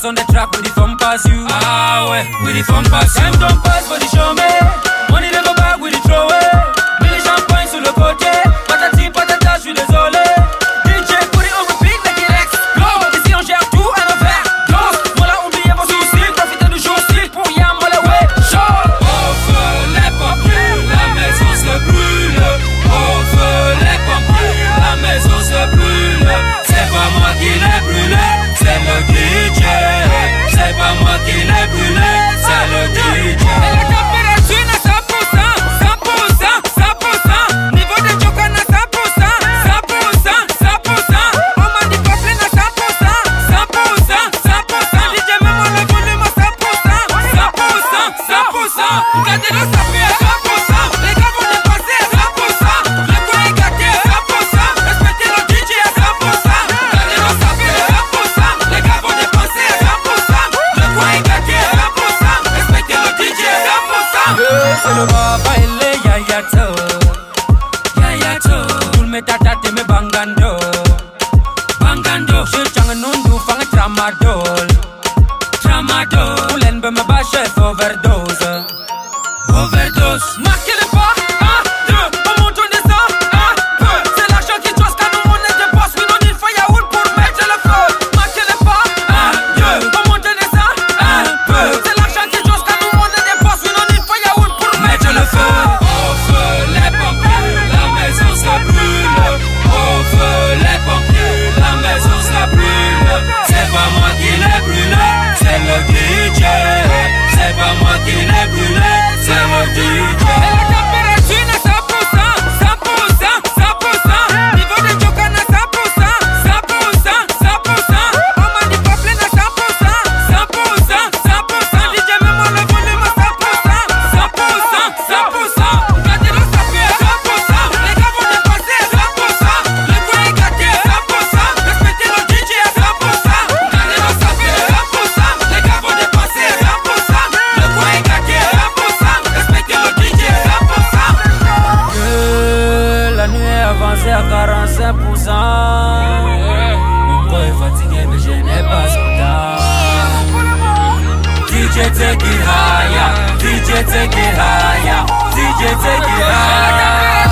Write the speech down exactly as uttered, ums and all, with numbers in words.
on the track with the fun pass you. Ah ouais, with the fun pass you. Time don't pass for the show me. Money never back with the throw away. Mille champagne sur le côté. Patati patata, je suis désolé. D J put it on repeat, make it explode. Ici on gère tout à l'envers. Dose, moi là oubliez vos soucis. Profitez du jour style pour yam, moi la way. Show. Au feu les pompiers, la maison se brûle. Au feu les pompiers, la maison se brûle. C'est pas moi qui l'ai brûlé, c'est le D J. C'est pas moi qui l'ai brûlé, c'est le D J. Et la température est cent pour cent, cent pour cent, cent pour cent. Niveau de chocolat à cent pour cent, cent pour cent, cent pour cent. On m'a dit pas plein à cent pour cent, cent pour cent, cent pour cent. D J même le volume à cent pour cent, cent pour cent, cent pour cent. Gardez-le ça fait à cent pour cent. Les gars vont dépasser à cent pour cent. Le coin est gâté à cent pour cent. Respectez le D J à cent pour cent. Gardez-le ça fait à cent pour cent. Les gars vont dépasser à cent pour cent. Le coin est gâté à cent pour cent. Respectez le D J à cent pour cent. C'est le baba et les yayato. Yayato. Tout me tata me bangando. Bangando. Je chang nundu fang tramadol. Tramadol. Oulen be me ba chef overdose. Overdose. Marquez le pas. Un, deux. On monte, on descend. Un peu. C'est l'argent qui choisit quand nous on est des boss. We don't need firewood pour mettre le feu. Marquez le pas. Un, deux. On monte, on descend. Un peu. C'est l'argent qui choisit quand nous on est des boss. We don't need firewood pour mettre le feu. Au feu les pompiers, la maison se brûle. Au feu les pompiers, la maison se brûle. C'est pas moi qui l'ai brûlé, c'est le D J. C'est pas moi qui l'ai brûlé, c'est le D J. Et la température est cent pour cent, cent pour cent, cent pour cent. Niveau de chocolat à cent pour cent, cent pour cent, cent pour cent. On m'a dit pas plein à cent pour cent, cent pour cent, cent pour cent. D J même le volume à cent pour cent, cent pour cent, cent pour cent. Gardez-le ça fait à cent pour cent. Les gars vont dépasser à cent pour cent. Le coin est gâté à cent pour cent. Respectez le D J à cent pour cent. Gardez-le ça fait à cent pour cent. Les gars vont dépasser à cent pour cent. Le coin est gâté à cent pour cent. Respectez le D J à cent pour cent. Que la nuit est avancée à quarante-cinq pour cent. Mon corps est fatigué mais je n'ai pas son temps. D J take it higher, D J take it higher, D J take it higher.